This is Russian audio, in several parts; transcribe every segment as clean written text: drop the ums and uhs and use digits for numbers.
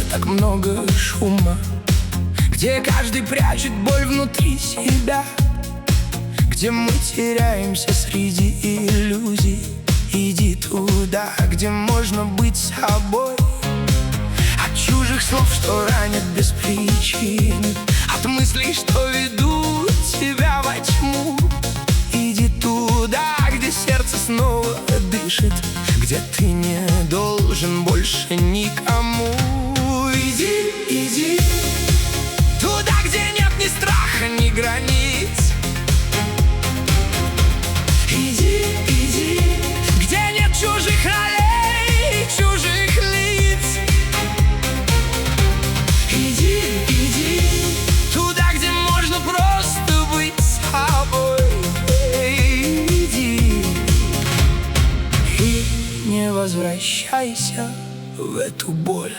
так много шума, где каждый прячет боль внутри себя, где мы теряемся среди иллюзий. Иди туда, где можно быть собой, от чужих слов, что ранят без причины, от мыслей, что ведут тебя во тьму. Иди туда, где сердце снова дышит, где ты не должен больше никому. Иди, иди туда, где нет ни страха, ни границ. Иди, иди, где нет чужих ролей, чужих лиц. Иди, иди туда, где можно просто быть собой. Иди и не возвращайся в эту боль.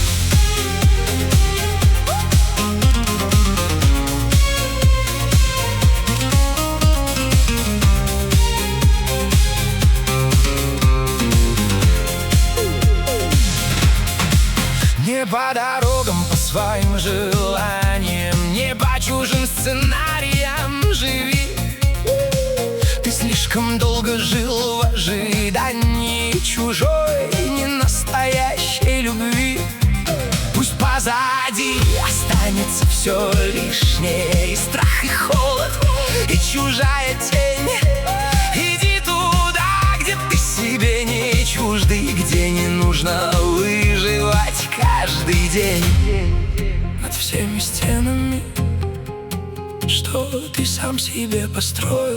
Не по дорогам, по своим желаниям, не по чужим сценариям живи. Ты слишком долго жил в ожидании чужой, ненастоящей любви. Пусть позади останется все лишнее, и страх, и холод, и чужая тень. Иди туда, где ты себе не чуждый, где не нужно выживать каждый день. Над всеми стенами, что ты сам себе построил,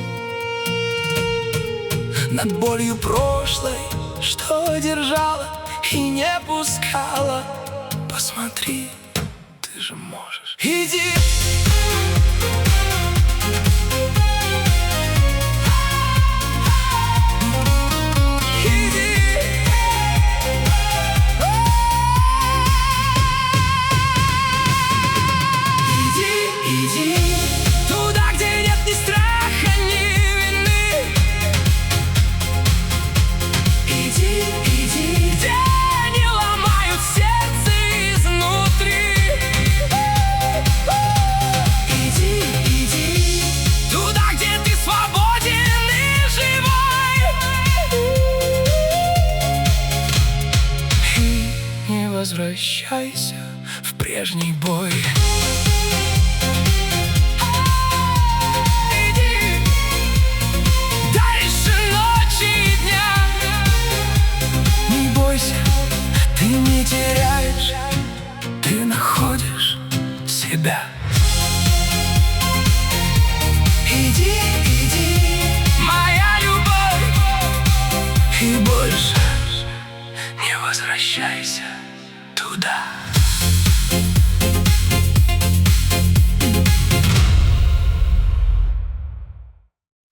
над болью прошлой, что держала и не пускала. Посмотри, ты же можешь. Иди. Иди туда, где нет ни страха, ни вины. Иди, иди, где не ломают сердце изнутри. Иди, иди туда, где ты свободен и живой. И не возвращайся в прежний бой.